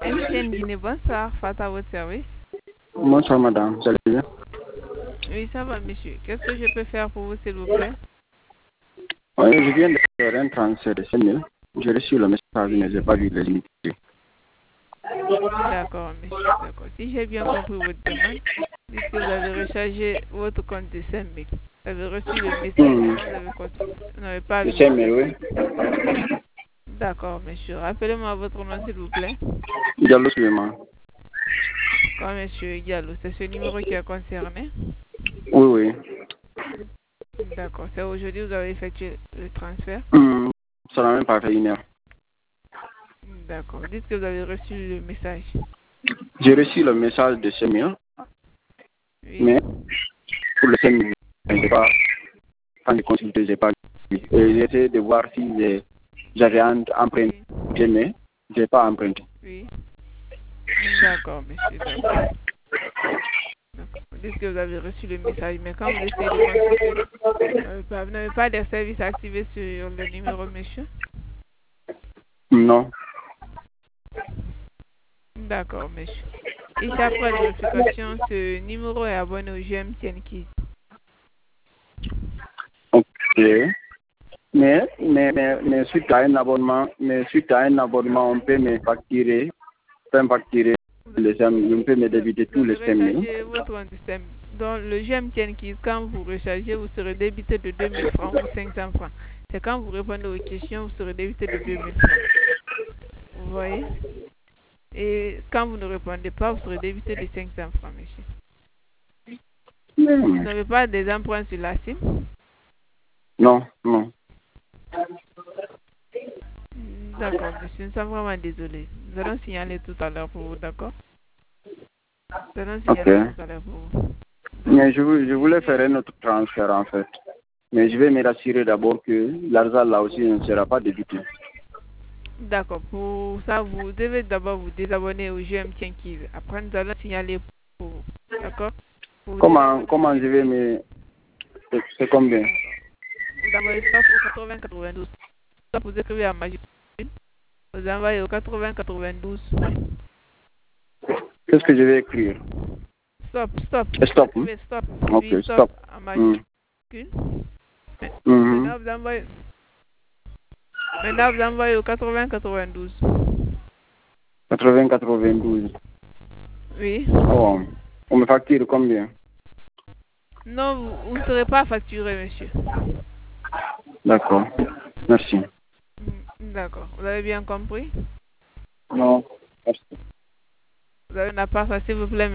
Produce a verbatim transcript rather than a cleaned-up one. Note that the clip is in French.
M T N Guinée, bonsoir. Fata à votre service. Bonsoir madame, vous allez bien? Oui, ça va, monsieur. Qu'est-ce que je peux faire pour vous, s'il vous plaît? Oui, je viens de faire un transfert de cinq mille. J'ai reçu le message, mais je n'ai pas vu les limites. D'accord, monsieur. D'accord. Si j'ai bien compris votre demande, dites que vous avez rechargé votre compte de cinq mille. Vous avez reçu le message, Hmm. mais vous avez cont- vous n'avez pas De vu cinq le mille, message. oui. D'accord, monsieur. Rappelez-moi votre nom, s'il vous plaît. Diallo Suleiman. Quand monsieur Diallo, c'est ce numéro qui est concerné? Oui, oui. D'accord. C'est aujourd'hui que vous avez effectué le transfert? Hmm. Ça n'a même pas fait une heure. D'accord. Dites que vous avez reçu le message. J'ai reçu le message de cinq mille, Oui. mais pour le cinq mille, je n'ai pas, quand j'ai consulté, je n'ai pas vu. Et j'ai essayé de voir si j'ai- j'avais em- emprunté, Oui. mais je n'ai pas emprunté. Oui. D'accord, monsieur. D'accord. D'accord. Vous dites que vous avez reçu le message, mais quand vous essayez de consulter, euh, pas- vous n'avez pas de services activés sur le numéro, monsieur? Non. D'accord, monsieur. Ici, après vérification, ce numéro est abonné au G M T N Kids. Ok. Mais, mais, mais, mais suite à un abonnement, mais suite à un abonnement, on peut me facturer, on peut me facturer les cinq mille, on peut me débiter Vous tous avez les cinq mille. rechargé votre compte système. Dans le G M T N Kids, quand vous rechargez, vous serez débité de deux mille francs ou cinq cents francs. C'est quand vous répondez aux questions, vous serez débité de deux mille francs. Vous voyez? Et quand vous ne répondez pas, vous serez débité de cinq cents francs, monsieur. Vous Hmm. n'avez pas des emprunts sur la SIM? Non, non. D'accord, monsieur, nous sommes vraiment désolés. Nous allons signaler tout à l'heure pour vous, d'accord? Nous allons Ok. signaler tout à l'heure pour vous. Mais je, vou- je voulais faire un autre transfert en fait. Mais je vais me rassurer d'abord que l'argent là aussi ne sera pas débité. D'accord, pour ça, vous devez d'abord vous désabonner au G M T N Kids. Après, nous allons signaler pour vous, d'accord? Pour vous Comment, désabonner au comment je vais G M T N. me... C'est c'est combien? Vous envoyez stop au quatre-vingts quatre-vingt-douze. Stop, vous écrivez en majuscule. Vous envoyez au quatre-vingts quatre-vingt-douze. Qu'est-ce que je vais écrire? Stop, stop. Et Vous stop. Hein? écrivez stop. Ok, Oui, stop stop. en Hmm. majuscule. Mhm. Maintenant, vous envoyez, maintenant, vous envoyez au quatre-vingts quatre-vingt-douze. quatre-vingts quatre-vingt-douze. Oui. Oh, on me facture combien? Non, vous, vous ne serez pas facturé, monsieur. D'accord. Merci. Mm, d'accord. Vous avez bien compris? Non. Merci. Vous avez une part, s'il vous plaît.